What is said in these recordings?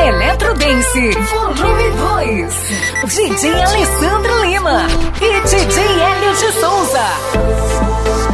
Eletrodance Volume 2. DJ Alessandro Lima e DJ Hélio de Souza.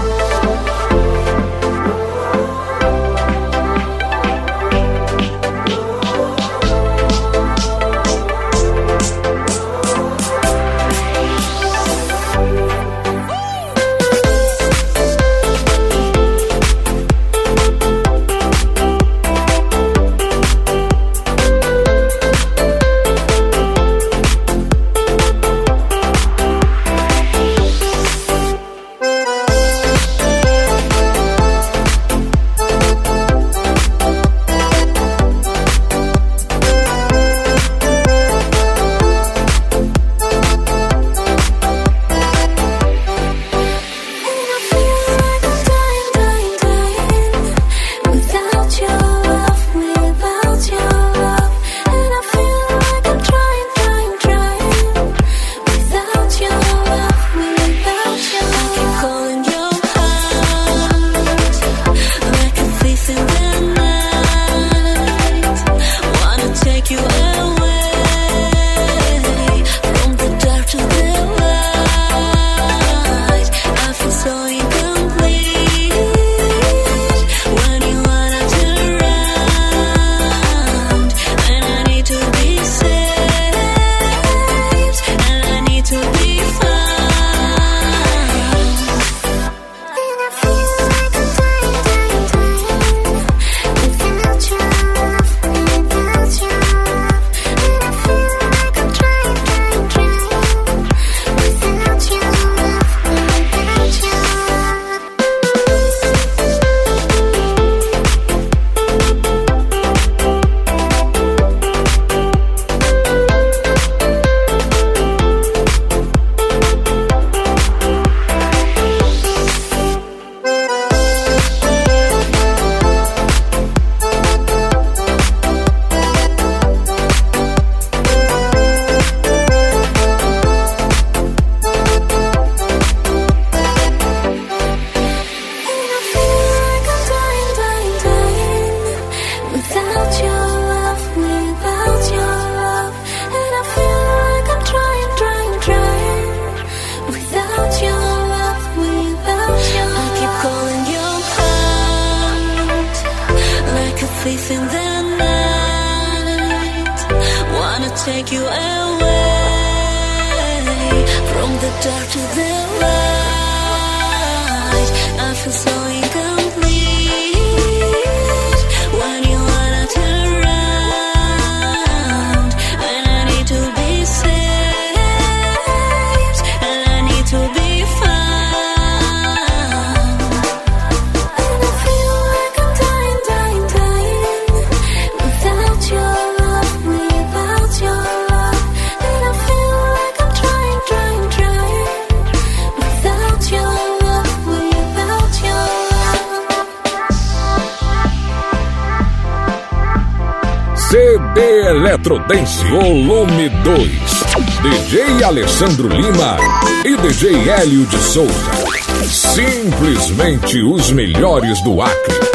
Take you away from the dark to the light. I feel so incomplete when you wanna turn around. And I need to be saved, and I need to be found. And I feel like I'm dying, dying, dying without your love, without your love. And I feel like I'm trying, trying, trying without your love, without your love. CD Eletrodance Volume 2. DJ Alessandro Lima e DJ Hélio de Souza. Simplesmente os melhores do Acre.